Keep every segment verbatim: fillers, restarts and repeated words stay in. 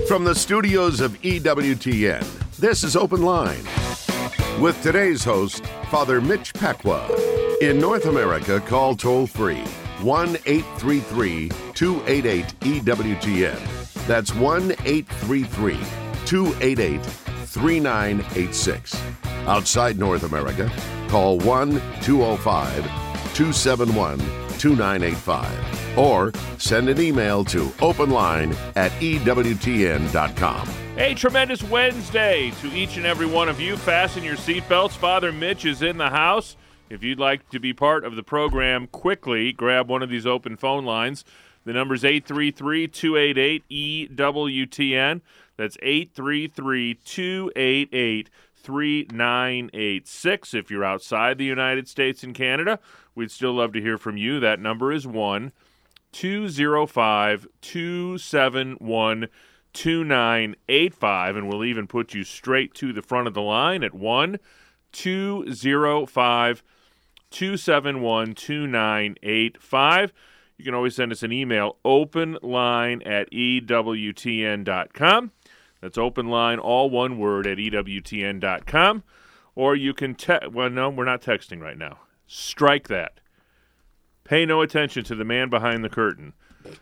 From the studios of E W T N, this is Open Line. With today's host, Father Mitch Pacwa. In North America, call toll-free one eight three three, two eight eight, E W T N. That's one eight three three, two eight eight, three nine eight six. Outside North America, call one two oh five, two seven one, two nine eight five. Or send an email to openline at E W T N dot com. A tremendous Wednesday to each and every one of you. Fasten your seatbelts. Father Mitch is in the house. If you'd like to be part of the program, quickly grab one of these open phone lines. The number's eight three three, two eight eight, E W T N. That's eight three three, two eight eight, three nine eight six. If you're outside the United States and Canada, we'd still love to hear from you. That number is one two oh five, two seven one, two nine eight five, and we'll even put you straight to the front of the line at one two oh five, two seven one, two nine eight five. You can always send us an email, openline at E W T N dot com. That's openline, all one word, at E W T N dot com. Or you can te- well, no, we're not texting right now. Strike that. Pay no attention to the man behind the curtain.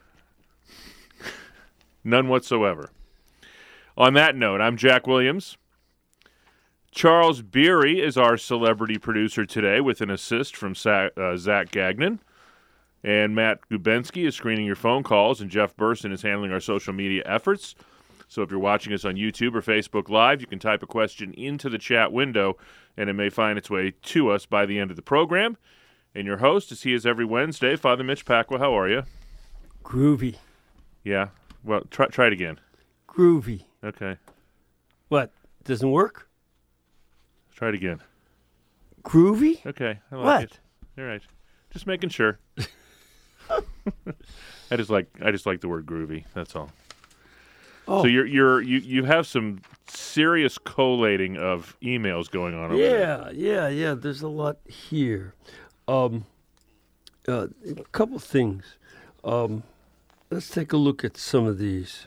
None whatsoever. On that note, I'm Jack Williams. Charles Beery is our celebrity producer today with an assist from Sa- uh, Zach Gagnon. And Matt Gubensky is screening your phone calls, and Jeff Burson is handling our social media efforts. So if you're watching us on YouTube or Facebook Live, you can type a question into the chat window, and it may find its way to us by the end of the program. And your host, as he is every Wednesday, Father Mitch Pacwa. How are you? Groovy. Yeah. Well, try try it again. Groovy. Okay. What? Doesn't work? Try it again. Groovy? Okay. I like what? it. All right. Just making sure. I just like I just like the word groovy. That's all. Oh. So you're you're you you have some serious collating of emails going on over yeah, there. Yeah, yeah, yeah. There's a lot here. Um, uh, a couple things. Um, let's take a look at some of these.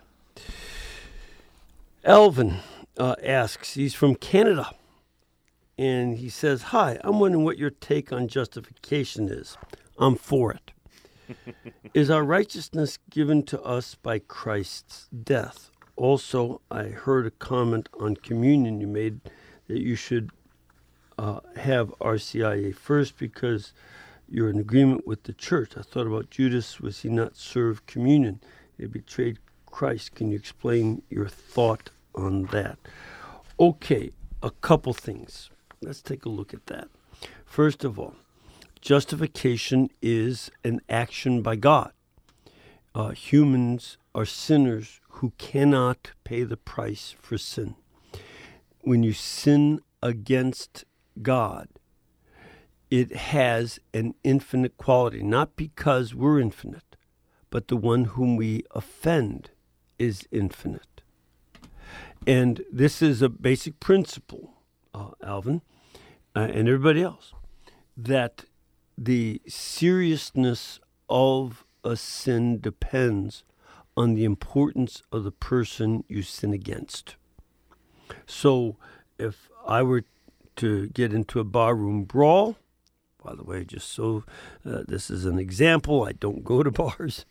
Alvin uh, asks, he's from Canada, and he says, "Hi, I'm wondering what your take on justification is. I'm for it. Is our righteousness given to us by Christ's death? Also, I heard a comment on communion you made that you should uh, have R C I A first because you're in agreement with the church. I thought about Judas. Was he not served communion? He betrayed Christ. Can you explain your thought on that?" Okay, a couple things. Let's take a look at that. First of all, justification is an action by God. Uh, humans are sinners who cannot pay the price for sin. When you sin against God, it has an infinite quality, not because we're infinite, but the one whom we offend is infinite. And this is a basic principle, uh, Alvin, uh, and everybody else, that the seriousness of a sin depends on the importance of the person you sin against. So if I were to get into a barroom brawl, by the way, just so uh, this is an example, I don't go to bars.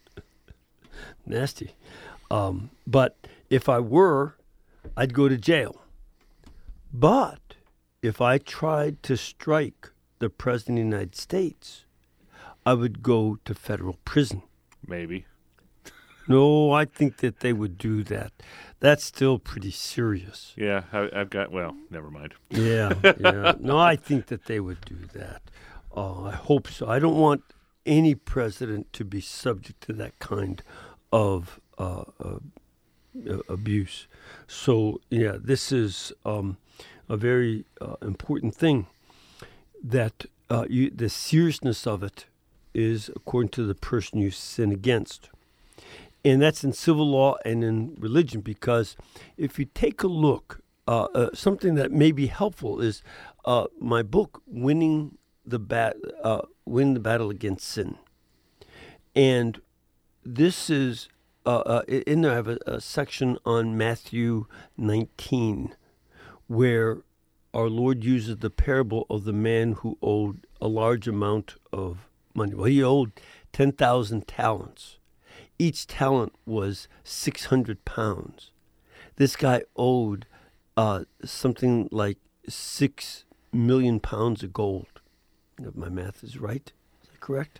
Nasty. Um, but if I were, I'd go to jail. But if I tried to strike the President of the United States, I would go to federal prison. Maybe. No, I think that they would do that. That's still pretty serious. Yeah, I, I've got, well, never mind. Yeah, yeah. No, I think that they would do that. Uh, I hope so. I don't want any president to be subject to that kind of uh, uh, abuse. So, yeah, this is um, a very uh, important thing, that uh, you, the seriousness of it is according to the person you sin against. And that's in civil law and in religion, because if you take a look, uh, uh, something that may be helpful is uh, my book, Winning the Bat, uh, Win the Battle Against Sin. And this is uh, uh, in there I have a, a section on Matthew nineteen where our Lord uses the parable of the man who owed a large amount of money. Well, he owed ten thousand talents. Each talent was six hundred pounds. This guy owed uh, something like six million pounds of gold. If my math is right. Is that correct?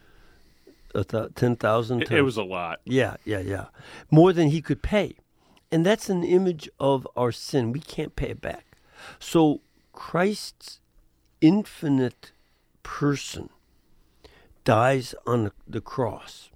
Th- ten thousand? It, it was a lot. Yeah, yeah, yeah. More than he could pay. And that's an image of our sin. We can't pay it back. So Christ's infinite person dies on the cross,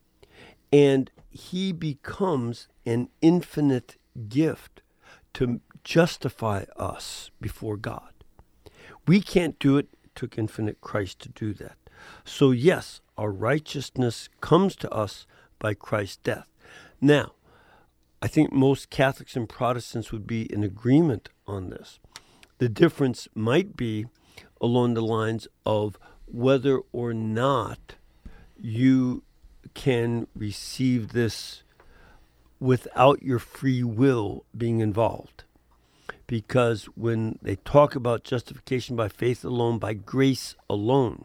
and he becomes an infinite gift to justify us before God. We can't do it. It took infinite Christ to do that. So yes, our righteousness comes to us by Christ's death. Now, I think most Catholics and Protestants would be in agreement on this. The difference might be along the lines of whether or not you can receive this without your free will being involved. Because when they talk about justification by faith alone, by grace alone,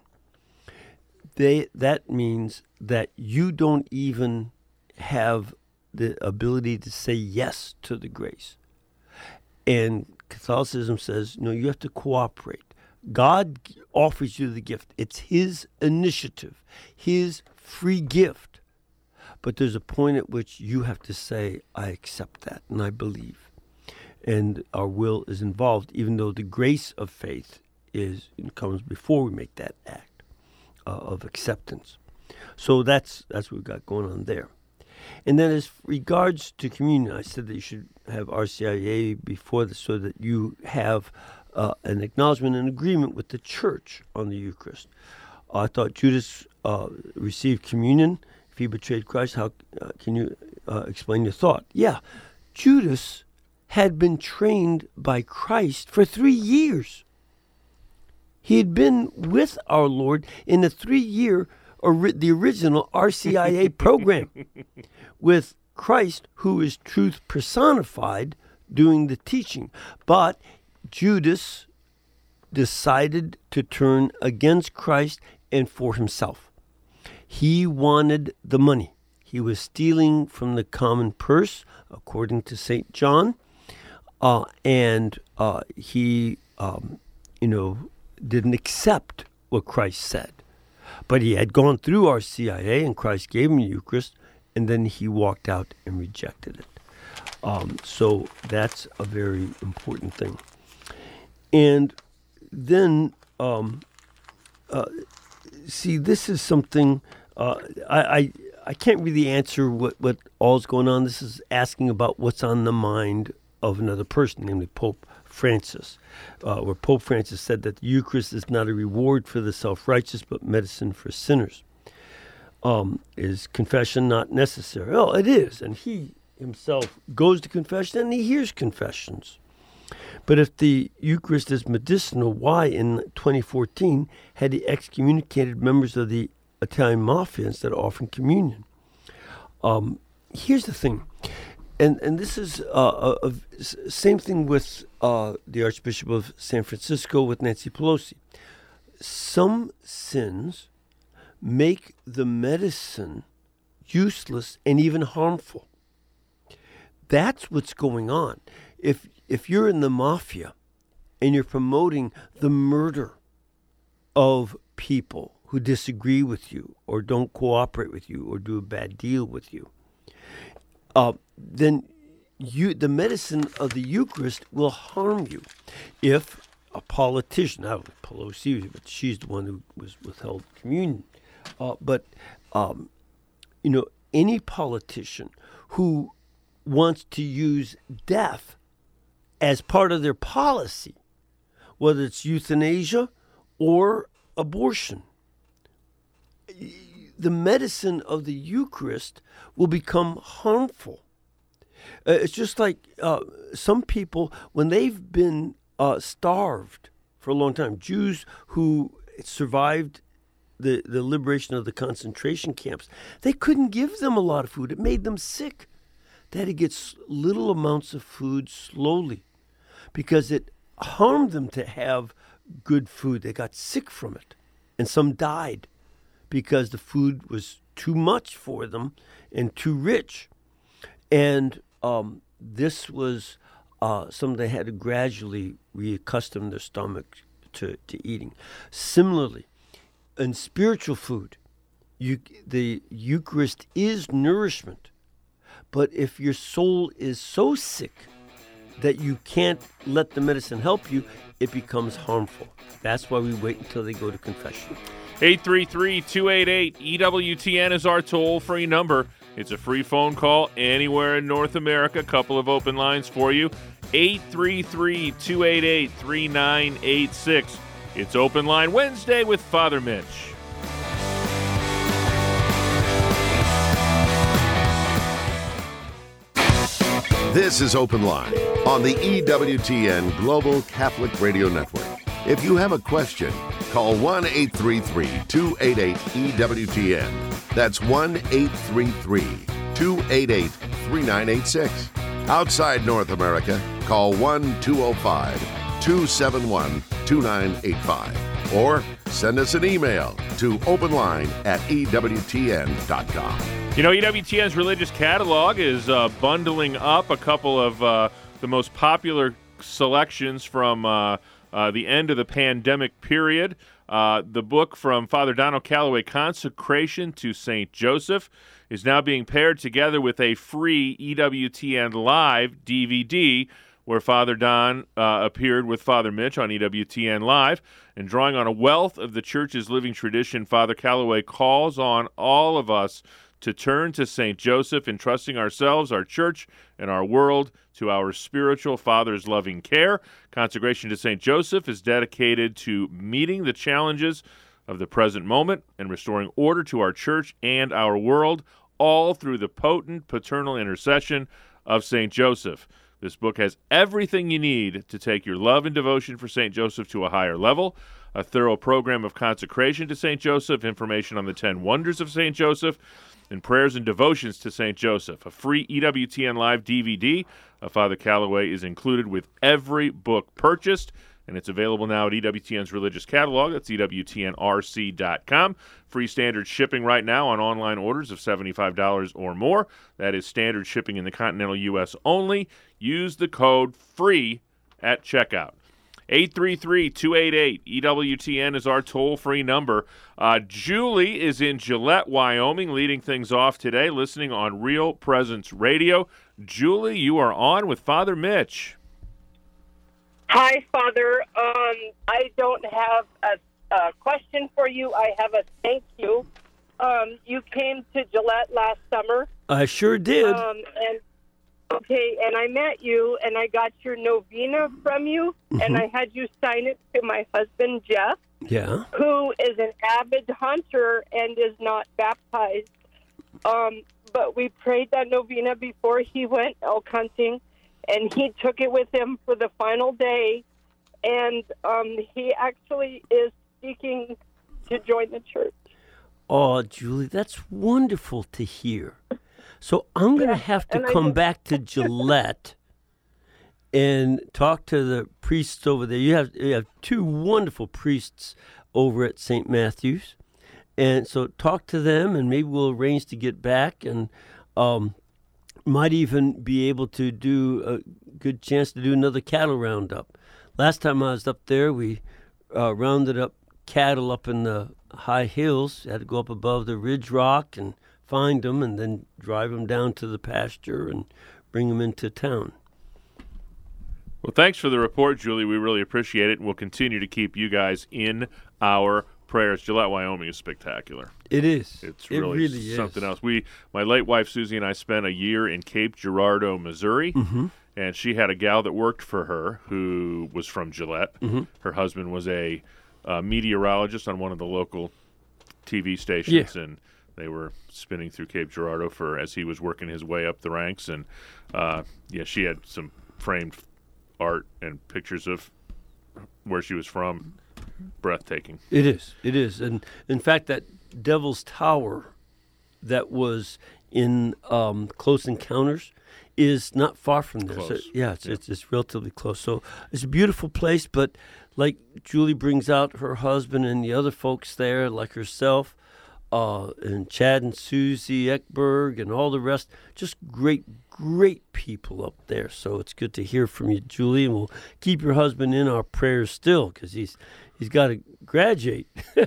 they that means that you don't even have the ability to say yes to the grace. And Catholicism says, no, you have to cooperate. God offers you the gift. It's his initiative, his free gift. But there's a point at which you have to say, I accept that and I believe. And our will is involved, even though the grace of faith is comes before we make that act uh, of acceptance. So that's that's what we've got going on there. And then as regards to communion, I said that you should have R C I A before this so that you have uh, an acknowledgement and agreement with the church on the Eucharist. Uh, I thought Judas uh, received communion if he betrayed Christ. How uh, can you uh, explain your thought? Yeah, Judas had been trained by Christ for three years. He had been with our Lord in the three-year, or the original R C I A program with Christ, who is truth personified, doing the teaching. But Judas decided to turn against Christ and for himself. He wanted the money. He was stealing from the common purse, according to Saint John. Uh, and uh, he, um, you know, didn't accept what Christ said. But he had gone through our C I A, and Christ gave him the Eucharist, and then he walked out and rejected it. Um, so that's a very important thing. And then, um, uh, see, this is something uh, I, I I can't really answer what, what all's going on. This is asking about what's on the mind of another person, namely Pope Francis, uh, where Pope Francis said that the Eucharist is not a reward for the self-righteous, but medicine for sinners. Um, is confession not necessary? Oh, it is, and he himself goes to confession and he hears confessions. But if the Eucharist is medicinal, why in twenty fourteen had he excommunicated members of the Italian mafia instead of offering communion? Um, here's the thing. And and this is uh, a, a, same thing with uh, the Archbishop of San Francisco with Nancy Pelosi. Some sins make the medicine useless and even harmful. That's what's going on. If if you're in the mafia and you're promoting the murder of people who disagree with you or don't cooperate with you or do a bad deal with you, Uh, then you, the medicine of the Eucharist will harm you. If a politician, now Pelosi, but she's the one who was withheld communion, uh, but um, you know, any politician who wants to use death as part of their policy, whether it's euthanasia or abortion, the medicine of the Eucharist will become harmful. Uh, it's just like uh, some people, when they've been uh, starved for a long time, Jews who survived the, the liberation of the concentration camps, they couldn't give them a lot of food. It made them sick. They had to get s- little amounts of food slowly because it harmed them to have good food. They got sick from it, and some died because the food was too much for them and too rich. And um, this was uh, something they had to gradually reaccustom their stomach to, to eating. Similarly, in spiritual food, you, the Eucharist is nourishment. But if your soul is so sick that you can't let the medicine help you, it becomes harmful. That's why we wait until they go to confession. eight three three, two eight eight, E W T N is our toll-free number. It's a free phone call anywhere in North America. A couple of open lines for you. eight three three, two eight eight, three nine eight six. It's Open Line Wednesday with Father Mitch. This is Open Line on the E W T N Global Catholic Radio Network. If you have a question, call one eight three three, two eight eight, E W T N. That's one eight three three, two eight eight, three nine eight six. Outside North America, call one two zero five, two seven one, two nine eight five. Or send us an email to openline at E W T N dot com. You know, E W T N's religious catalog is uh, bundling up a couple of uh, the most popular selections from uh, uh, the end of the pandemic period. Uh, the book from Father Donald Calloway, Consecration to Saint Joseph, is now being paired together with a free E W T N Live D V D where Father Don uh, appeared with Father Mitch on E W T N Live. And drawing on a wealth of the Church's living tradition, Father Calloway calls on all of us to turn to Saint Joseph, entrusting ourselves, our church, and our world to our spiritual Father's loving care. Consecration to Saint Joseph is dedicated to meeting the challenges of the present moment and restoring order to our church and our world, all through the potent paternal intercession of Saint Joseph. This book has everything you need to take your love and devotion for Saint Joseph to a higher level. A thorough program of consecration to Saint Joseph, information on the ten wonders of Saint Joseph, and prayers and devotions to Saint Joseph. A free E W T N Live D V D of Father Calloway is included with every book purchased, and it's available now at E W T N's religious catalog. That's E W T N R C dot com. Free standard shipping right now on online orders of seventy-five dollars or more. That is standard shipping in the continental U S only. Use the code FREE at checkout. eight three three, two eight eight, E W T N is our toll-free number. Uh, Julie is in Gillette, Wyoming, leading things off today, listening on Real Presence Radio. Julie, you are on with Father Mitch. Hi, Father. Um, I don't have a, a question for you. I have a thank you. Um, you came to Gillette last summer. I sure did. Um, and okay, and I met you, and I got your novena from you, Mm-hmm. and I had you sign it to my husband, Jeff, Yeah. who is an avid hunter and is not baptized. Um, but we prayed that novena before he went elk hunting, and he took it with him for the final day, and um, he actually is seeking to join the church. Oh, Julie, that's wonderful to hear. So I'm going to Yeah, have to and I come just- back to Gillette and talk to the priests over there. You have you have two wonderful priests over at Saint Matthew's, and so talk to them, and maybe we'll arrange to get back, and um, might even be able to do a good chance to do another cattle roundup. Last time I was up there, we uh, rounded up cattle up in the high hills. Had to go up above the ridge rock and find them, and then drive them down to the pasture and bring them into town. Well, thanks for the report, Julie. We really appreciate it, and we'll continue to keep you guys in our prayers. Gillette, Wyoming is spectacular. It is. It's it really, really is. something else. We, my late wife Susie and I spent a year in Cape Girardeau, Missouri, Mm-hmm. and she had a gal that worked for her who was from Gillette. Mm-hmm. Her husband was a uh, meteorologist on one of the local T V stations, Yeah. and they were spinning through Cape Girardeau for as he was working his way up the ranks. And uh, yeah, she had some framed art and pictures of where she was from breathtaking. It is. It is. And in fact, that Devil's Tower that was in um, Close Encounters is not far from there. So, yeah, it's, yeah. It's, it's relatively close. So it's a beautiful place, but like Julie brings out her husband and the other folks there, like herself, uh, and Chad and Susie Eckberg and all the rest, just great, great people up there. So it's good to hear from you, Julie, and we'll keep your husband in our prayers still because he's he's got to graduate,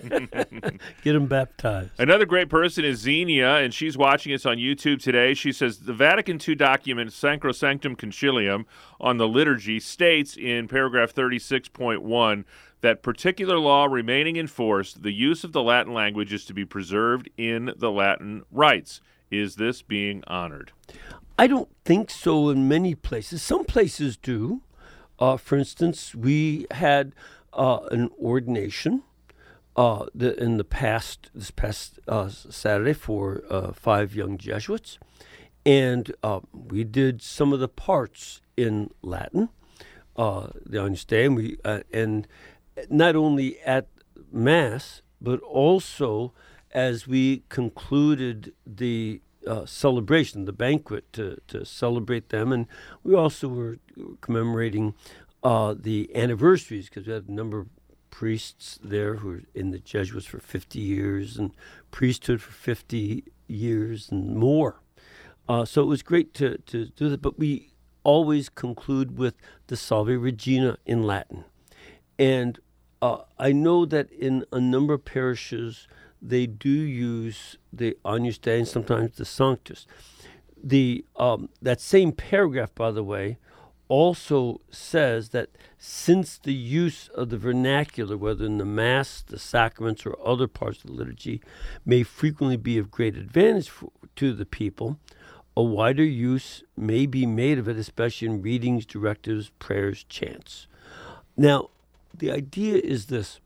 get him baptized. Another great person is Xenia, and she's watching us on YouTube today. She says the Vatican Two document Sacrosanctum Concilium on the liturgy states in paragraph thirty-six point one that particular law remaining in force, the use of the Latin language is to be preserved in the Latin rites. Is this being honored? I don't think so in many places. Some places do. Uh, for instance, we had uh, an ordination uh, the, in the past, this past uh, Saturday for uh, five young Jesuits, and uh, we did some of the parts in Latin. Uh, the Agnus Dei, and we uh, and not only at Mass, but also as we concluded the uh, celebration, the banquet, to, to celebrate them. And we also were commemorating uh, the anniversaries because we had a number of priests there who were in the Jesuits for fifty years and priesthood for fifty years and more. Uh, so it was great to, to do that. But we always conclude with the Salve Regina in Latin. And uh, I know that in a number of parishes, they do use the Agnus Dei and sometimes the Sanctus. The um, that same paragraph, by the way, also says that since the use of the vernacular, whether in the Mass, the sacraments, or other parts of the liturgy, may frequently be of great advantage for, to the people, a wider use may be made of it, especially in readings, directives, prayers, chants. Now, the idea is this,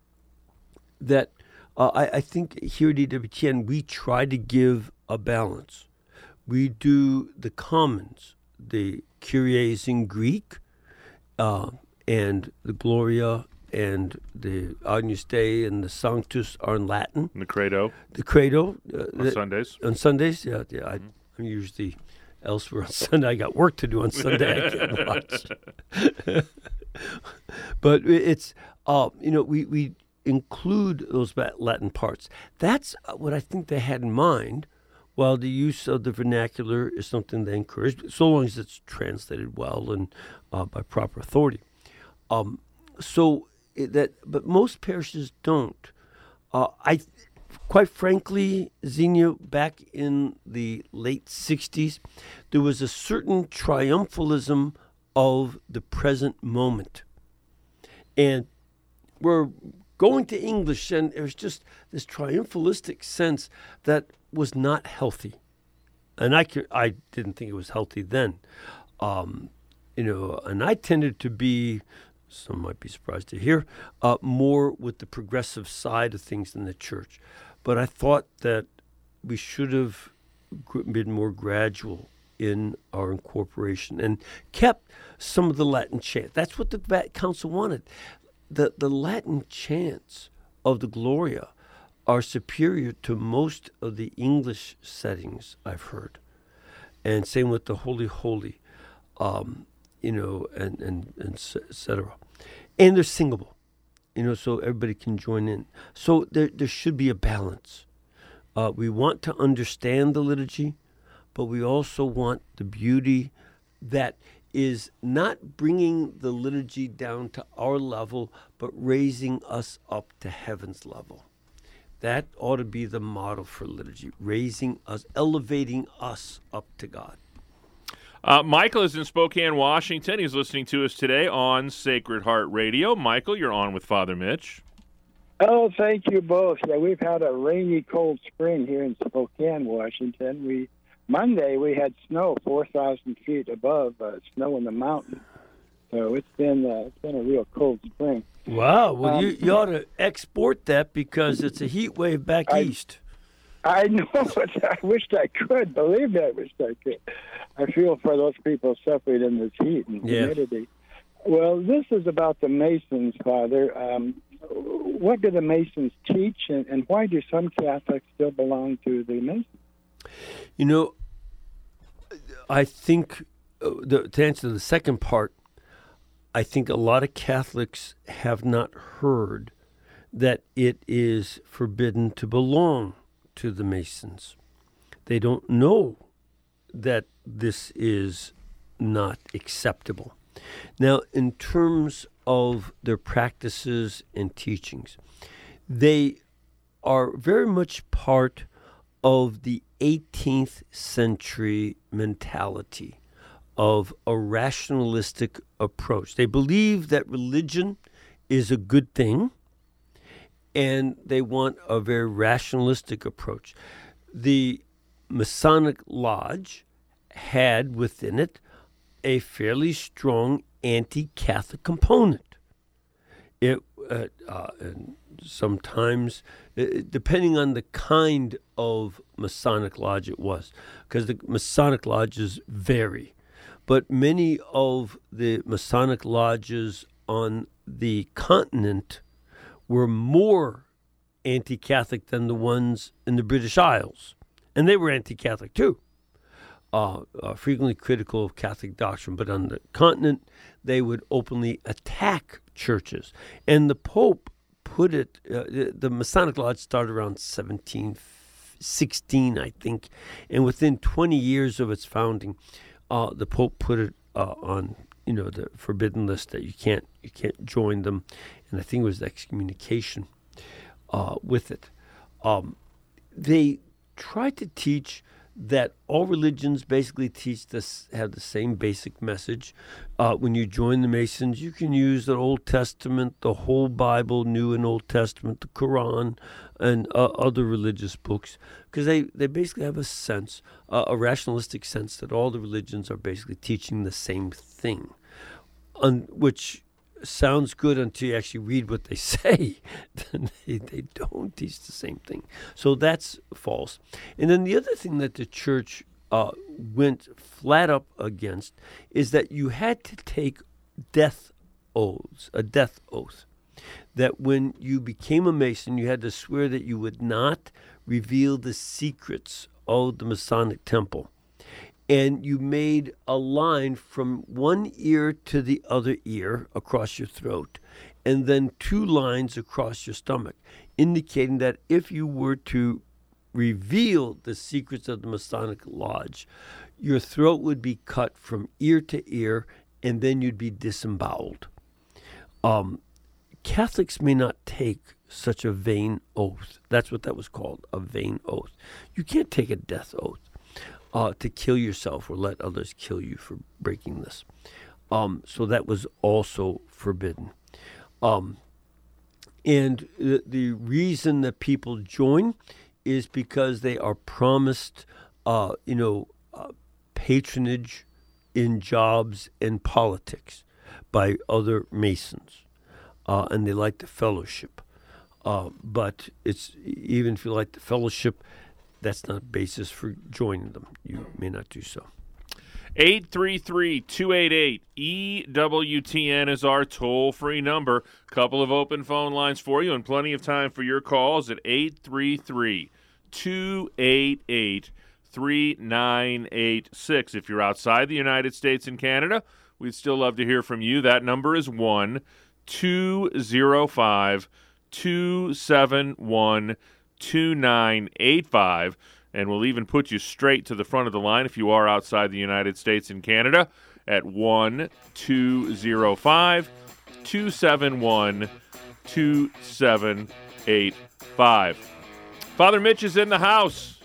that uh, I, I think here at E W T N we try to give a balance. We do the commons, the Kyries in Greek, uh, and the Gloria and the Agnus Dei and the Sanctus are in Latin. And the Credo. The Credo. Uh, on the, Sundays. On Sundays, yeah. yeah mm-hmm. I, I'm usually elsewhere on Sunday. I got work to do on Sunday. I can't watch. But it's, uh, you know, we, we include those Latin parts. That's what I think they had in mind, while the use of the vernacular is something they encourage, so long as it's translated well and uh, by proper authority. Um, so that, but most parishes don't. Uh, I, quite frankly, Xenia, back in the late sixties, there was a certain triumphalism of the present moment. And we're going to English, and there's just this triumphalistic sense that was not healthy. And I, I didn't think it was healthy then. Um, you know, and I tended to be, some might be surprised to hear, uh, more with the progressive side of things in the church. But I thought that we should have been more gradual in our incorporation and kept some of the Latin chant. That's what the Vatican Council wanted. The, the Latin chants of the Gloria are superior to most of the English settings I've heard. And same with the Holy Holy, um, you know, and, and, and et cetera. And they're singable, you know, so everybody can join in. So there, there should be a balance. Uh, we want to understand the liturgy, but we also want the beauty that is not bringing the liturgy down to our level, but raising us up to heaven's level. That ought to be the model for liturgy, raising us, elevating us up to God. Uh, Michael is in Spokane, Washington. He's listening to us today on Sacred Heart Radio. Michael, you're on with Father Mitch. Oh, thank you both. Yeah, we've had a rainy, cold spring here in Spokane, Washington. We Monday we had snow four thousand feet above uh, snow in the mountain. So it's been uh, it's been a real cold spring. Wow. Well, um, you, you ought to export that because it's a heat wave back I, east. I know, but I wished I could. Believe me, I wished I could. I feel for those people suffering in this heat and yeah. humidity. Well, this is about the Masons, Father. Um, what do the Masons teach, and, and why do some Catholics still belong to the Masons? You know, I think, uh, the, to answer the second part, I think a lot of Catholics have not heard that it is forbidden to belong to the Masons. They don't know that this is not acceptable. Now, in terms of their practices and teachings, they are very much part of the eighteenth century mentality of a rationalistic approach. They believe that religion is a good thing, and they want a very rationalistic approach. The Masonic Lodge had within it a fairly strong anti-Catholic component. It uh, uh, and sometimes, uh, depending on the kind of Masonic Lodge it was, because the Masonic lodges vary, but many of the Masonic lodges on the continent were more anti-Catholic than the ones in the British Isles, and they were anti-Catholic too. Uh, uh, frequently critical of Catholic doctrine, but on the continent, they would openly attack churches. And the Pope put it, uh, the, the Masonic Lodge started around seventeen sixteen, I think, and within twenty years of its founding, uh, the Pope put it uh, on, you know, the forbidden list that you can't you can't join them, and I think it was excommunication uh, with it. Um, they tried to teach that all religions basically teach this, have the same basic message. Uh, when you join the Masons, you can use the Old Testament, the whole Bible, New and Old Testament, the Quran, and uh, other religious books, because they, they basically have a sense, uh, a rationalistic sense, that all the religions are basically teaching the same thing, on, which sounds good until you actually read what they say. they, they don't teach the same thing. So that's false. And then the other thing that the church uh, went flat up against is that you had to take death oaths, a death oath, that when you became a Mason, you had to swear that you would not reveal the secrets of the Masonic Temple. And you made a line from one ear to the other ear across your throat, and then two lines across your stomach, indicating that if you were to reveal the secrets of the Masonic Lodge, your throat would be cut from ear to ear, and then you'd be disemboweled. Um, Catholics may not take such a vain oath. That's what that was called, a vain oath. You can't take a death oath. Uh, to kill yourself or let others kill you for breaking this. Um, so that was also forbidden. Um, and the, the reason that people join is because they are promised, uh, you know, uh, patronage in jobs and politics by other Masons. Uh, and they like the fellowship. Uh, but it's even if you like the fellowship, that's not a basis for joining them. You may not do so. eight three three, two eight eight, E W T N is our toll-free number. Couple of open phone lines for you and plenty of time for your calls at eight three three, two eight eight, three nine eight six. If you're outside the United States and Canada, we'd still love to hear from you. That number is one two zero five, two seven one, two nine eight five, and we'll even put you straight to the front of the line if you are outside the United States and Canada at one two zero five, two seven one, two seven eight five. Father Mitch is in the house,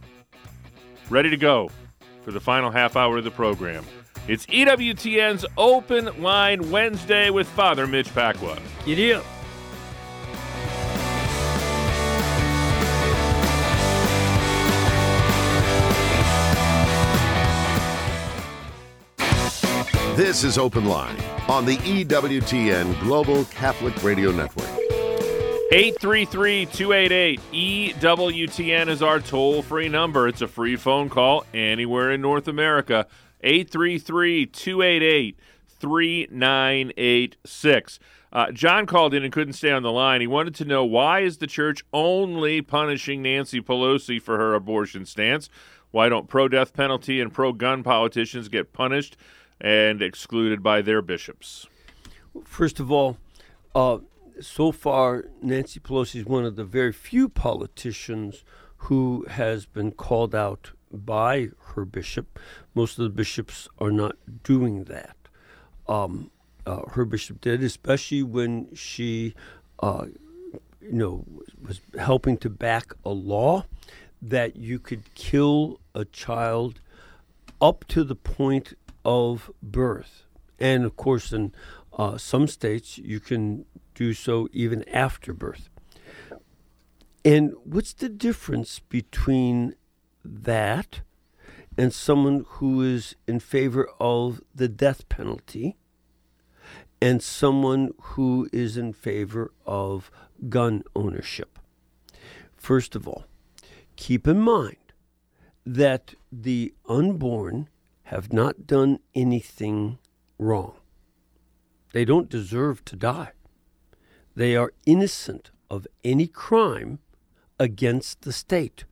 ready to go for the final half hour of the program. It's E W T N's Open Line Wednesday with Father Mitch Pacwa. Giddy up. This is Open Line on the E W T N Global Catholic Radio Network. eight three three, two eight eight, E W T N is our toll-free number. It's a free phone call anywhere in North America. eight three three, two eight eight, three nine eight six. Uh, John called in and couldn't stay on the line. He wanted to know, why is the church only punishing Nancy Pelosi for her abortion stance? Why don't pro-death penalty and pro-gun politicians get punished and excluded by their bishops? First of all, uh, so far, Nancy Pelosi is one of the very few politicians who has been called out by her bishop. Most of the bishops are not doing that. Um, uh, her bishop did, especially when she, uh, you know, was helping to back a law that you could kill a child up to the point of birth. And, of course, in uh, some states, you can do so even after birth. And what's the difference between that and someone who is in favor of the death penalty and someone who is in favor of gun ownership? First of all, keep in mind that the unborn have not done anything wrong. They don't deserve to die. They are innocent of any crime against the state.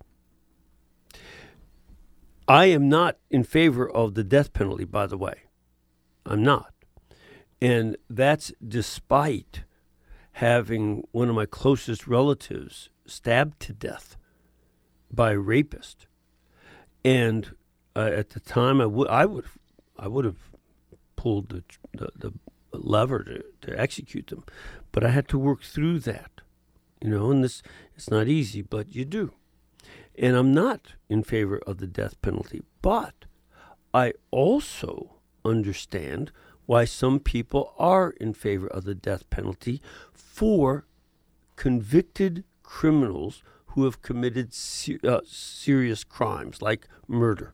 I am not in favor of the death penalty, by the way. I'm not. And that's despite having one of my closest relatives stabbed to death by a rapist. And uh, at the time, I would I would I would have pulled the the, the lever to, to execute them, but I had to work through that, you know. And this it's not easy, but you do. And I'm not in favor of the death penalty, but I also understand why some people are in favor of the death penalty for convicted criminals who have committed ser- uh, serious crimes like murder.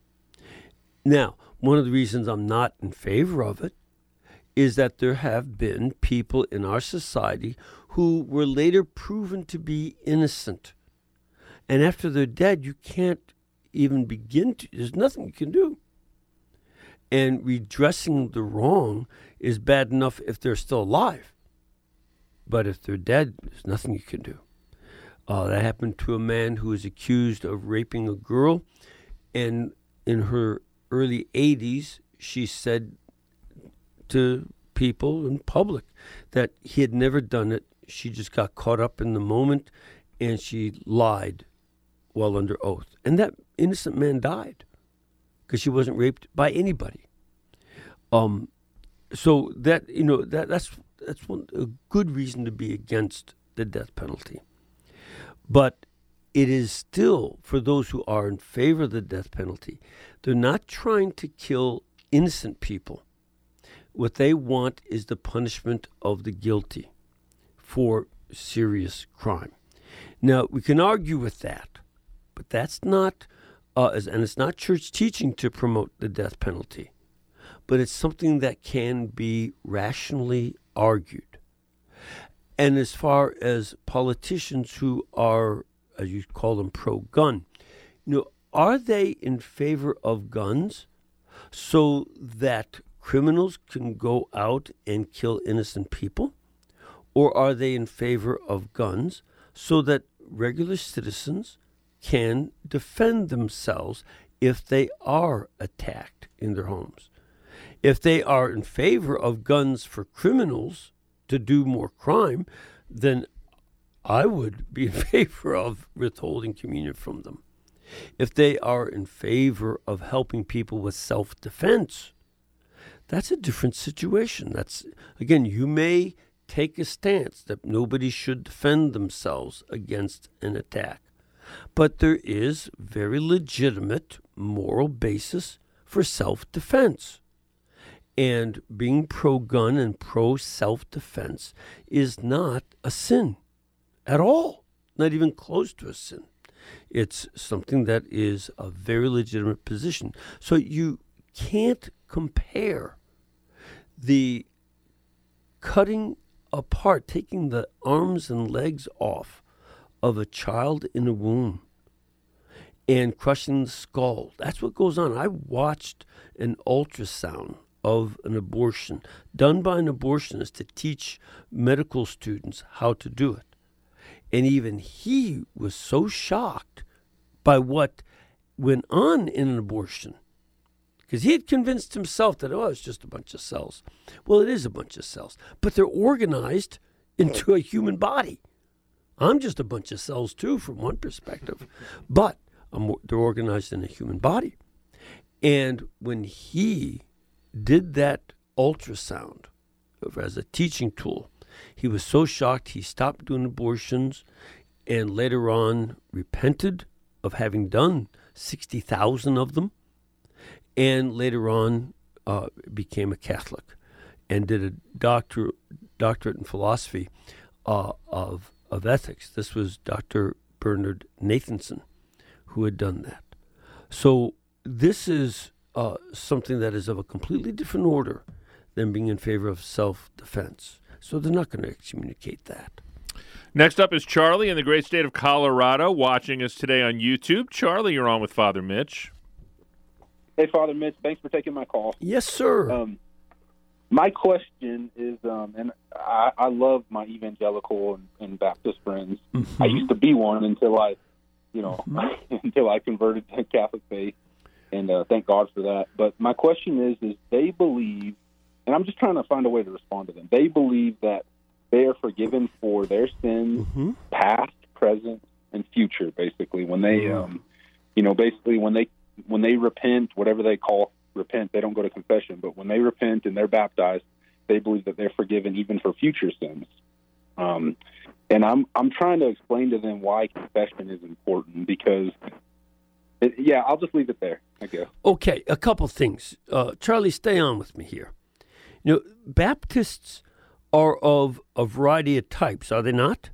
Now, one of the reasons I'm not in favor of it is that there have been people in our society who were later proven to be innocent. And after they're dead, you can't even begin to, there's nothing you can do. And redressing the wrong is bad enough if they're still alive. But if they're dead, there's nothing you can do. Uh, that happened to a man who was accused of raping a girl. And in her early eighties, she said to people in public that he had never done it. She just got caught up in the moment, and she lied while under oath. And that innocent man died because she wasn't raped by anybody. Um, so that, you know, that that's that's one a good reason to be against the death penalty. But it is still, for those who are in favor of the death penalty, they're not trying to kill innocent people. What they want is the punishment of the guilty for serious crime. Now, we can argue with that, but that's not, uh, and it's not church teaching to promote the death penalty, but it's something that can be rationally argued. And as far as politicians who are, as you call them, pro-gun, you know, are they in favor of guns so that criminals can go out and kill innocent people? Or are they in favor of guns so that regular citizens can defend themselves if they are attacked in their homes? If they are in favor of guns for criminals to do more crime, then I would be in favor of withholding communion from them. If they are in favor of helping people with self-defense, that's a different situation. That's, again, you may take a stance that nobody should defend themselves against an attack, but there is very legitimate moral basis for self-defense. And being pro-gun and pro-self-defense is not a sin at all, not even close to a sin. It's something that is a very legitimate position. So you can't compare the cutting apart, taking the arms and legs off of a child in a womb and crushing the skull. That's what goes on. I watched an ultrasound of an abortion done by an abortionist to teach medical students how to do it. And even he was so shocked by what went on in an abortion, because he had convinced himself that, oh, it's just a bunch of cells. Well, it is a bunch of cells, but they're organized into a human body. I'm just a bunch of cells, too, from one perspective, but I'm, they're organized in a human body. And when he did that ultrasound as a teaching tool, he was so shocked he stopped doing abortions and later on repented of having done sixty thousand of them, and later on uh, became a Catholic and did a doctor, doctorate in philosophy uh, of, of ethics. This was Doctor Bernard Nathanson who had done that. So this is uh, something that is of a completely different order than being in favor of self-defense. So they're not going to excommunicate that. Next up is Charlie in the great state of Colorado, watching us today on YouTube. Charlie, you're on with Father Mitch. Hey, Father Mitch, thanks for taking my call. Yes, sir. Um, my question is, um, and I, I love my evangelical and, and Baptist friends. Mm-hmm. I used to be one until I, you know, mm-hmm. until I converted to Catholic faith, and uh, thank God for that. But my question is, is they believe, and I'm just trying to find a way to respond to them. They believe that they are forgiven for their sins, Mm-hmm. past, present, and future. Basically, when they, Mm-hmm. um, you know, basically when they when they repent, whatever they call repent, they don't go to confession. But when they repent and they're baptized, they believe that they're forgiven even for future sins. Um, and I'm I'm trying to explain to them why confession is important, because, it, yeah, I'll just leave it there, I guess. Okay, a couple things. Uh, Charlie, stay on with me here. You know, Baptists are of a variety of types, are they not?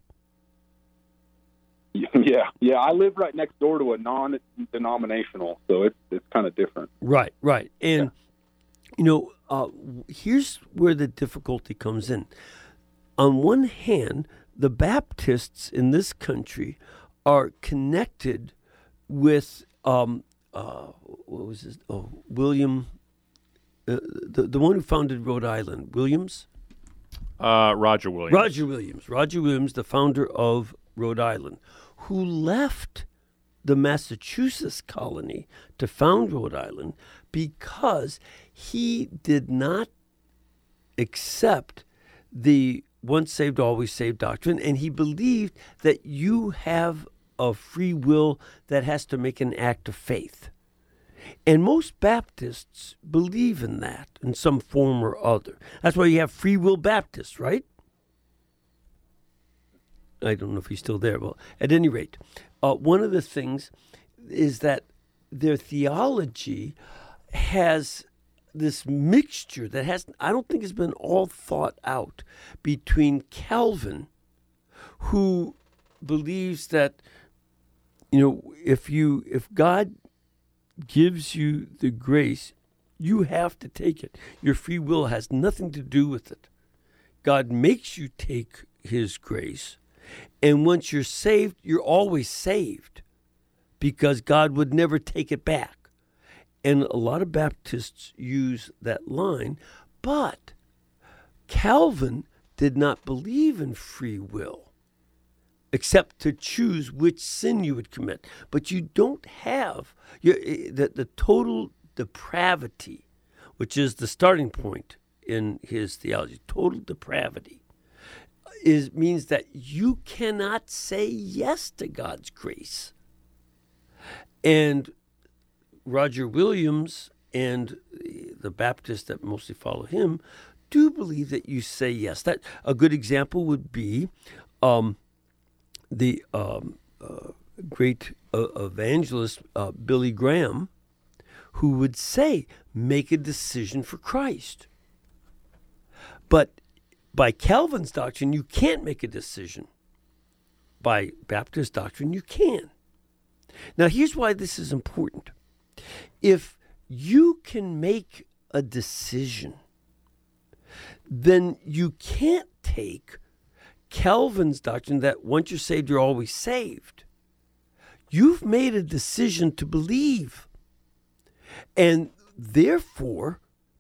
Yeah, yeah. I live right next door to a non-denominational, so it's it's kind of different. Right, right. And, yeah. you know, uh, here's where the difficulty comes in. On one hand, the Baptists in this country are connected with, um, uh, what was his, oh, William, uh, the, the one who founded Rhode Island, Williams? Uh, Roger Williams. Roger Williams. Roger Williams, the founder of Rhode Island, who left the Massachusetts colony to found Rhode Island because he did not accept the once saved, always saved doctrine, and he believed that you have a free will that has to make an act of faith. And most Baptists believe in that in some form or other. That's why you have free will Baptists, right? I don't know if he's still there. Well, at any rate, uh, one of the things is that their theology has this mixture that has, I don't think has been all thought out between Calvin, who believes that, you know, if you, if God gives you the grace, you have to take it. Your free will has nothing to do with it. God makes you take his grace. And once you're saved, you're always saved because God would never take it back. And a lot of Baptists use that line, but Calvin did not believe in free will except to choose which sin you would commit. But you don't have you, the, the total depravity, which is the starting point in his theology, total depravity. Is means that you cannot say yes to God's grace. And Roger Williams and the Baptists that mostly follow him do believe that you say yes. That a good example would be um, the um, uh, great uh, evangelist uh, Billy Graham, who would say, make a decision for Christ. But by Calvin's doctrine, you can't make a decision. By Baptist doctrine, you can. Now, here's why this is important. If you can make a decision, then you can't take Calvin's doctrine that once you're saved, you're always saved. You've made a decision to believe. And therefore,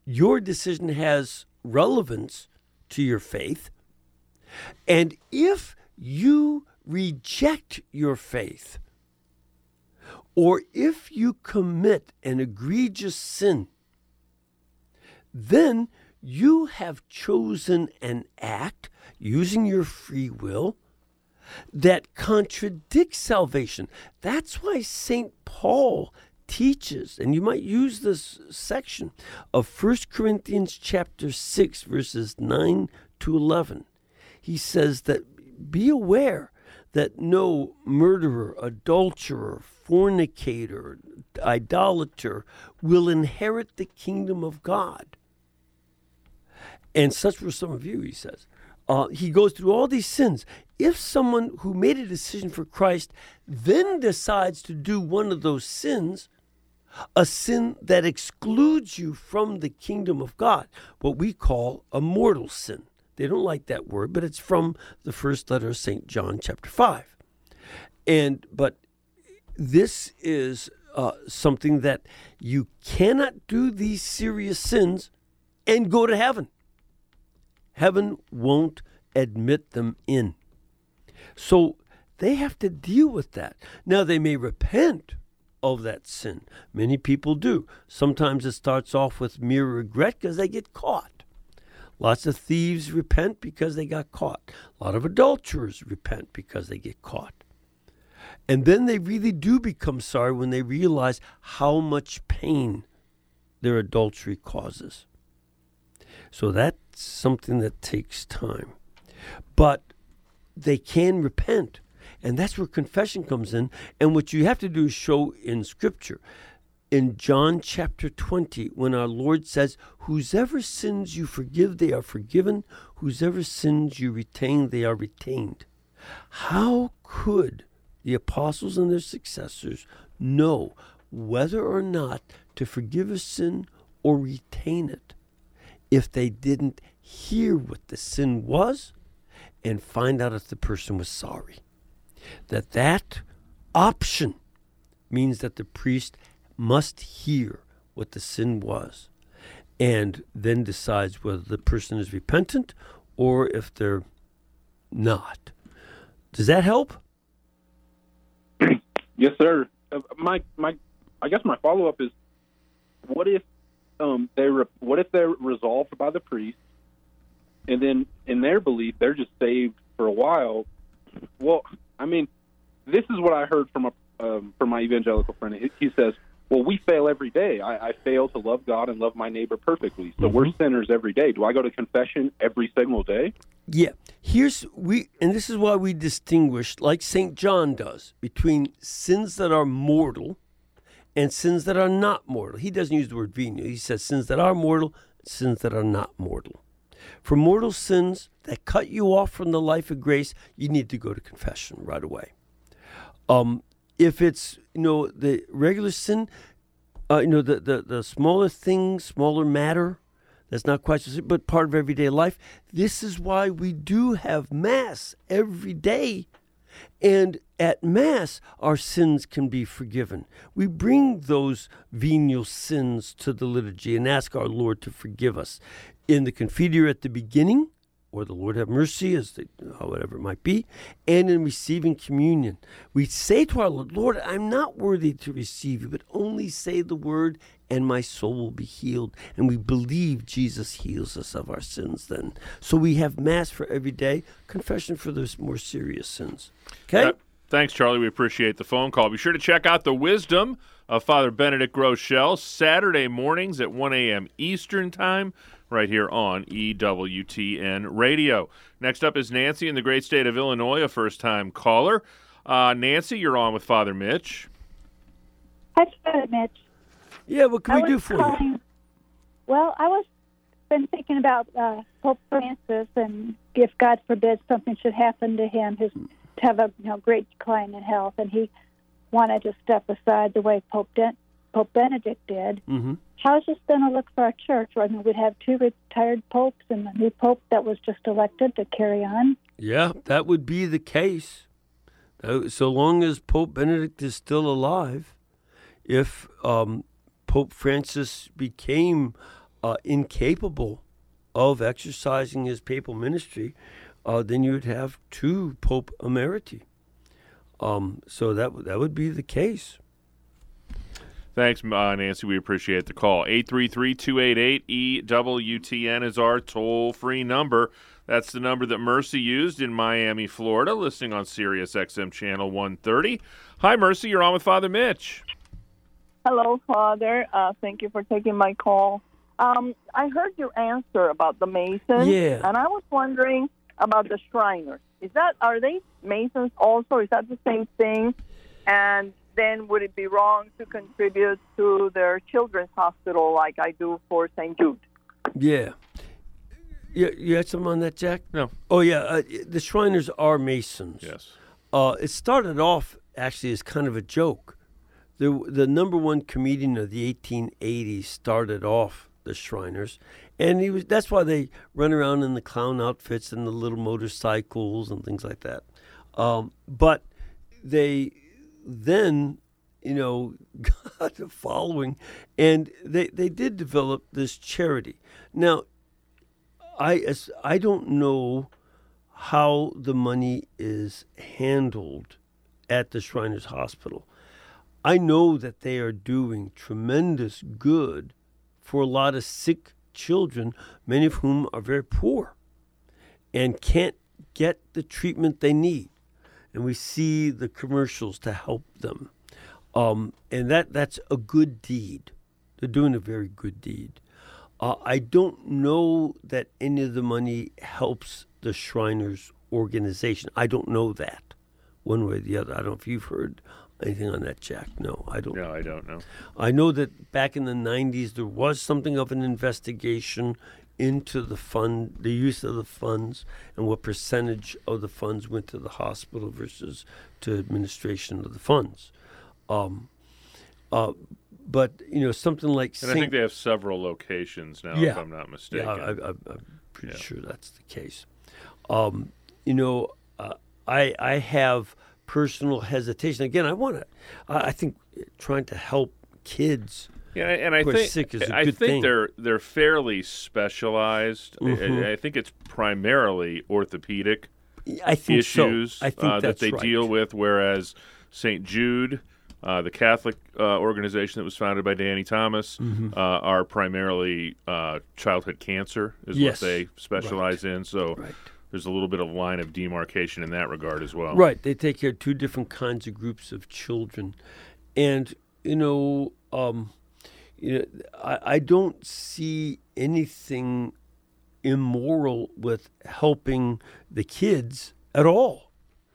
your decision has relevance to your faith. And if you reject your faith, or if you commit an egregious sin, then you have chosen an act using your free will that contradicts salvation. That's why Saint Paul teaches, and you might use this section of First Corinthians chapter six, verses nine to eleven. He says that be aware that no murderer, adulterer, fornicator, idolater will inherit the kingdom of God. And such were some of you, he says. Uh, he goes through all these sins. If someone who made a decision for Christ then decides to do one of those sins, a sin that excludes you from the kingdom of God, what we call a mortal sin. They don't like that word, but it's from the first letter of Saint John chapter five. And but this is uh, something that you cannot do these serious sins and go to heaven. Heaven won't admit them in. So they have to deal with that. Now, they may repent of that sin. Many people do. Sometimes it starts off with mere regret because they get caught. Lots of thieves repent because they got caught. A lot of adulterers repent because they get caught. And then they really do become sorry when they realize how much pain their adultery causes. So that's something that takes time. But they can repent. And that's where confession comes in. And what you have to do is show in Scripture. In John chapter twenty, when our Lord says, whosever sins you forgive, they are forgiven. Whosever sins you retain, they are retained. How could the apostles and their successors know whether or not to forgive a sin or retain it if they didn't hear what the sin was and find out if the person was sorry? That that option means that the priest must hear what the sin was and then decides whether the person is repentant or if they're not. Does that help? Yes, sir. Uh, my my, I guess my follow up is, what if um they re- what if they're resolved by the priest, and then in their belief they're just saved for a while? Well, I mean, this is what I heard from a um, from my evangelical friend. He, he says, "Well, we fail every day. I, I fail to love God and love my neighbor perfectly. So mm-hmm. we're sinners every day. Do I go to confession every single day?" Yeah. Here's we, and this is why we distinguish, like Saint John does, between sins that are mortal and sins that are not mortal. He doesn't use the word venial. He says sins that are mortal, sins that are not mortal. For mortal sins that cut you off from the life of grace, you need to go to confession right away. Um, if it's, you know, the regular sin, uh, you know, the, the, the smaller things, smaller matter, that's not quite so, but part of everyday life. This is why we do have Mass every day. And at Mass, our sins can be forgiven. We bring those venial sins to the liturgy and ask our Lord to forgive us. In the Confiteor at the beginning, or the Lord have mercy, as the, whatever it might be, and in receiving communion, we say to our Lord, Lord, I'm not worthy to receive you, but only say the word and my soul will be healed. And we believe Jesus heals us of our sins then. So we have Mass for every day, confession for those more serious sins. Okay? Uh, thanks, Charlie. We appreciate the phone call. Be sure to check out The Wisdom of Father Benedict Groeschel, Saturday mornings at one a.m. Eastern Time, right here on E W T N Radio. Next up is Nancy in the great state of Illinois, a first-time caller. Uh, Nancy, you're on with Father Mitch. Hi, Father Mitch. Yeah, what can I we do for calling, you? Well, I was been thinking about uh, Pope Francis, and if God forbid something should happen to him, his to have a you know great decline in health, and he wanted to step aside the way Pope De- Pope Benedict did. Mm-hmm. How's this going to look for our church? I mean, we'd have two retired popes and the new pope that was just elected to carry on. Yeah, that would be the case. So long as Pope Benedict is still alive, if um, Pope Francis became uh, incapable of exercising his papal ministry, uh, then you would have two Pope Emeriti. Um, so that that would be the case. Thanks, uh, Nancy. We appreciate the call. eight three three, two eight eight, E W T N is our toll-free number. That's the number that Mercy used in Miami, Florida, listening on Sirius X M Channel one thirty. Hi, Mercy. You're on with Father Mitch. Hello, Father. Uh, thank you for taking my call. Um, I heard your answer about the Masons. Yeah. And I was wondering about the Shriners. Is that, are they Masons also? Is that the same thing? And then would it be wrong to contribute to their children's hospital like I do for Saint Jude? Yeah. You, you had something on that, Jack? No. Oh, yeah. Uh, the Shriners are Masons. Yes. Uh, it started off, actually, as kind of a joke. The, the number one comedian of the eighteen eighties started off the Shriners. And he was that's why they run around in the clown outfits and the little motorcycles and things like that. Um, but they then, you know, got a following, and they, they did develop this charity. Now, I as, I don't know how the money is handled at the Shriners Hospital. I know that they are doing tremendous good for a lot of sick children, many of whom are very poor and can't get the treatment they need. And we see the commercials to help them. Um, and that, that's a good deed. They're doing a very good deed. Uh, I don't know that any of the money helps the Shriners organization. I don't know that one way or the other. I don't know if you've heard anything on that, Jack. No, I don't. No, I don't know. I know that back in the nineties there was something of an investigation into the fund, the use of the funds, and what percentage of the funds went to the hospital versus to administration of the funds. Um, uh, but you know, something like And Saint I think they have several locations now, Yeah. if I'm not mistaken. Yeah, I, I, I'm pretty Yeah. sure that's the case. Um, you know, uh, I I have personal hesitation. Again, I want to. I I think trying to help kids. Yeah, and I who are think sick is a I good think thing. they're they're fairly specialized. Mhm. I, I think it's primarily orthopedic I think issues so. I think uh, that that's they right. deal with, whereas Saint Jude, uh, the Catholic uh, organization that was founded by Danny Thomas, Mhm. uh, are primarily uh, childhood cancer is Yes. what they specialize in. So Right. there's a little bit of line of demarcation in that regard as well. Right. They take care of two different kinds of groups of children. And, you know, um, you know, I, I don't see anything immoral with helping the kids at all.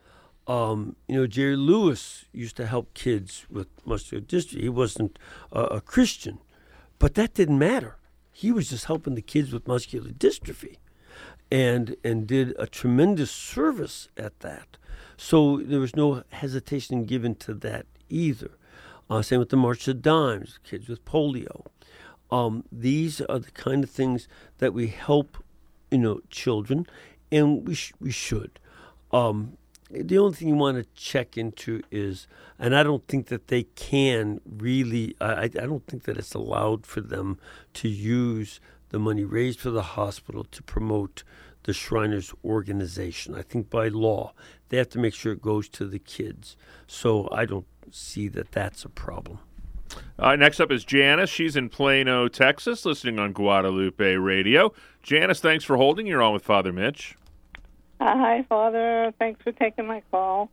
Um, you know, Jerry Lewis used to help kids with muscular dystrophy. He wasn't a, a Christian, but that didn't matter. He was just helping the kids with muscular dystrophy. And and did a tremendous service at that. So there was no hesitation given to that either. Uh, same with the March of Dimes, kids with polio. Um, these are the kind of things that we help, you know, children, and we sh- we should. Um, the only thing you want to check into is, and I don't think that they can really. I, I don't think that it's allowed for them to use the money raised for the hospital to promote the Shriners organization. I think by law, they have to make sure it goes to the kids. So I don't see that that's a problem. Uh, next up is Janice. She's in Plano, Texas, listening on Guadalupe Radio. Janice, thanks for holding. You're on with Father Mitch. Uh, hi, Father. Thanks for taking my call.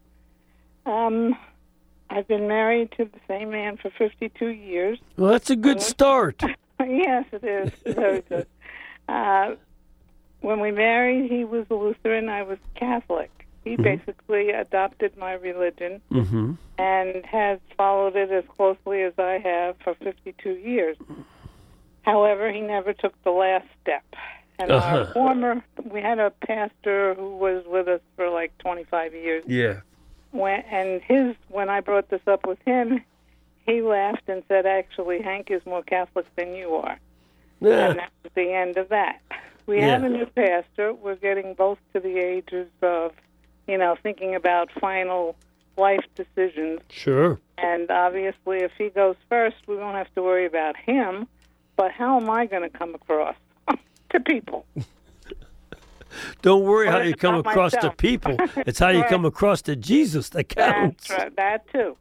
Um, I've been married to the same man for fifty-two years. Well, that's a good start. Yes, it is. Very good. Uh, when we married, he was a Lutheran. I was Catholic. He Mhm. basically adopted my religion Mm-hmm. and has followed it as closely as I have for fifty-two years. However, he never took the last step. And Uh-huh. our former, we had a pastor who was with us for like twenty-five years. Yeah. When, and his, when I brought this up with him, he laughed and said, actually, Hank is more Catholic than you are. Yeah. And that was the end of that. We Yeah. have a new pastor. We're getting both to the ages of, you know, thinking about final life decisions. Sure. And obviously, if he goes first, we won't have to worry about him. but how am I going to come across to people? Don't worry how Well, you come not across to myself. people. It's how you Right. come across to Jesus that counts. That's right, that too.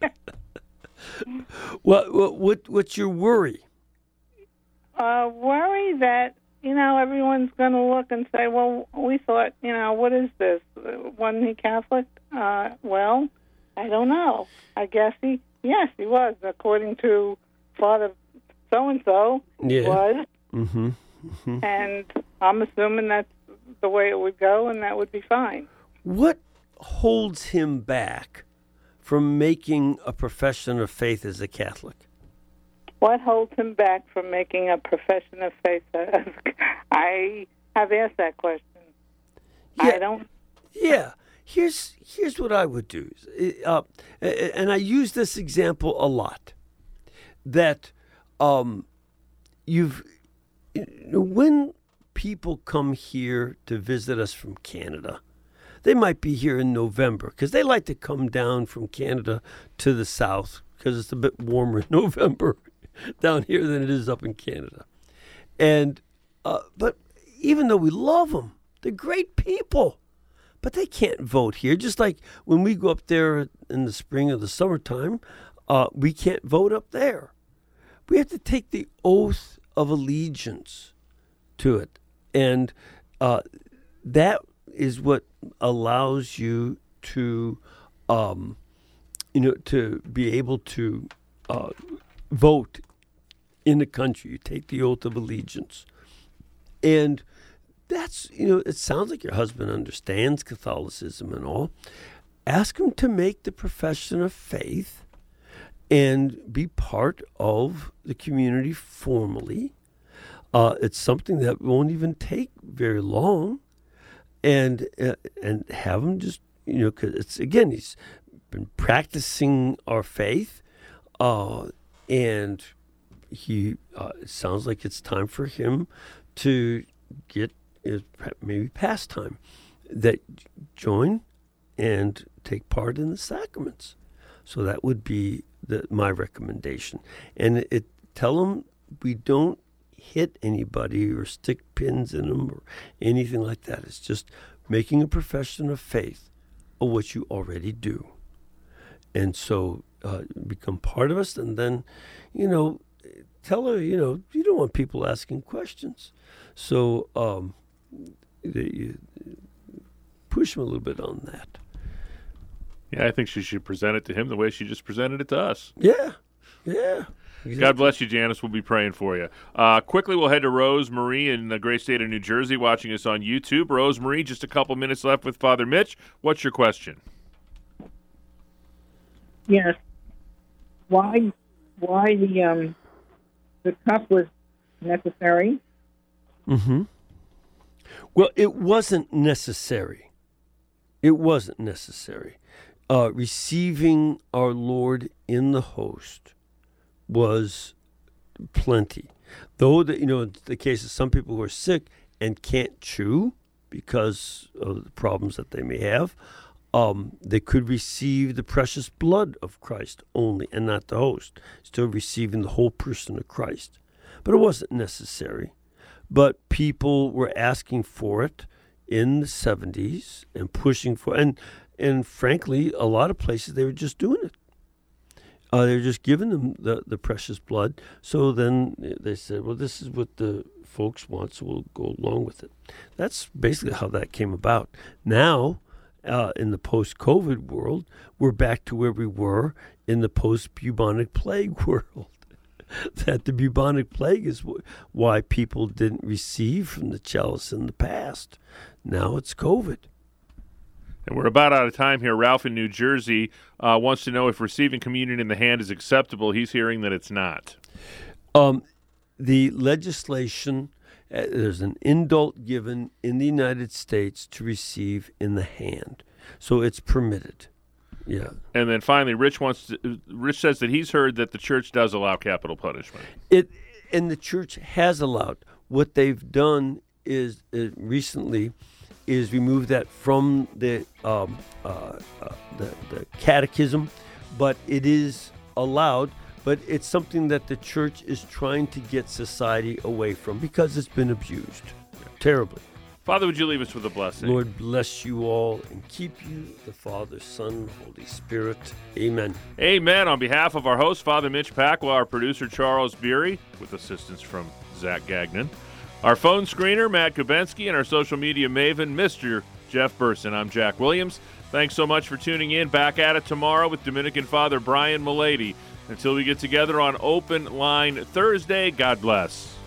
What, what, what, what's your worry? uh, worry that, you know, everyone's going to look and say, well, we thought, you know, what is this? Uh, Wasn't he Catholic? Uh, well, I don't know. I guess he, yes, he was, according to Father so-and-so, he Yeah. was. Mm-hmm. And I'm assuming that's the way it would go, and that would be fine. What holds him back from making a profession of faith as a Catholic? What holds him back from making a profession of faith? I have asked that question. I Yeah. don't. Yeah. Here's here's what I would do, uh, and I use this example a lot. That um, you've you know, when people come here to visit us from Canada, they might be here in November because they like to come down from Canada to the south because it's a bit warmer in November down here than it is up in Canada. And uh, but even though we love them, they're great people. But they can't vote here. Just like when we go up there in the spring or the summertime, uh, we can't vote up there. We have to take the oath of allegiance to it. And uh, that is what allows you to, um, you know, to be able to uh, vote in the country. You take the oath of allegiance. And that's, you know, it sounds like your husband understands Catholicism and all. Ask him to make the profession of faith and be part of the community formally. Uh, it's something that won't even take very long. And uh, and have him just, you know, because it's, again, he's been practicing our faith. Uh, and he, uh, it sounds like it's time for him to get is maybe pastime that join and take part in the sacraments. So that would be the, my recommendation. And it, it tell them we don't hit anybody or stick pins in them or anything like that. It's just making a profession of faith of what you already do. And so uh, become part of us, and then, you know, tell her, you know, you don't want people asking questions. So, um, you push him a little bit on that. Yeah, I think she should present it to him the way she just presented it to us. Yeah, yeah. Exactly. God bless you, Janice. We'll be praying for you. Uh, quickly, we'll head to Rose Marie in the great state of New Jersey, watching us on YouTube. Rose Marie, just a couple minutes left with Father Mitch. What's your question? Yes. Why? Why the um the cup was necessary? Mm-hmm. Well, it wasn't necessary. It wasn't necessary. Uh, receiving our Lord in the host was plenty. Though, the, you know, in the case of some people who are sick and can't chew because of the problems that they may have, um, they could receive the precious blood of Christ only and not the host, still receiving the whole person of Christ. But it wasn't necessary. But people were asking for it in the seventies and pushing for, and and frankly, a lot of places they were just doing it. Uh, they were just giving them the, the precious blood. So then they said, well, this is what the folks want, so we'll go along with it. That's basically how that came about. Now, uh, in the post-COVID world, we're back to where we were in the post-bubonic plague world. That the bubonic plague is wh- why people didn't receive from the chalice in the past. Now it's COVID. And we're about out of time here. Ralph in New Jersey uh, wants to know if receiving communion in the hand is acceptable. He's hearing that it's not. Um, the legislation, uh, there's an indult given in the United States to receive in the hand. So it's permitted. Yeah. And then finally, Rich wants to, Rich says that he's heard that the church does allow capital punishment. It and the church has allowed. What they've done is uh, recently is remove that from the, um, uh, uh, the the catechism, but it is allowed but it's something that the church is trying to get society away from because it's been abused terribly. Father, would you leave us with a blessing? Lord bless you all and keep you, the Father, Son, Holy Spirit. Amen. Amen. On behalf of our host, Father Mitch Pacwa, our producer, Charles Beery, with assistance from Zach Gagnon, our phone screener, Matt Kubensky, and our social media maven, Mister Jeff Burson. I'm Jack Williams. Thanks so much for tuning in. Back at it tomorrow with Dominican Father Brian Milady. Until we get together on Open Line Thursday, God bless.